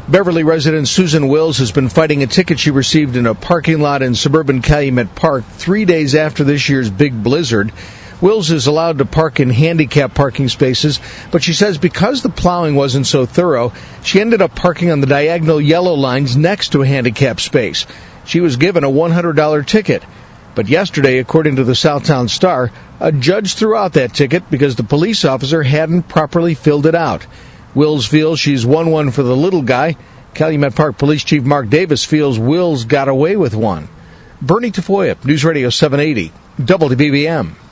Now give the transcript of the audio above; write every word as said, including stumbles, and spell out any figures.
Beverly resident Susan Wills has been fighting a ticket she received in a parking lot in suburban Calumet Park three days after this year's big blizzard. Wills is allowed to park in handicapped parking spaces, but she says because the plowing wasn't so thorough, she ended up parking on the diagonal yellow lines next to a handicapped space. She was given a one hundred dollars ticket. But yesterday, according to the Southtown Star, a judge threw out that ticket because the police officer hadn't properly filled it out. Wills feels she's won one for the little guy. Calumet Park Police Chief Mark Davis feels Wills got away with one. Bernie Tafoya, News Radio seven eighty, W B B M.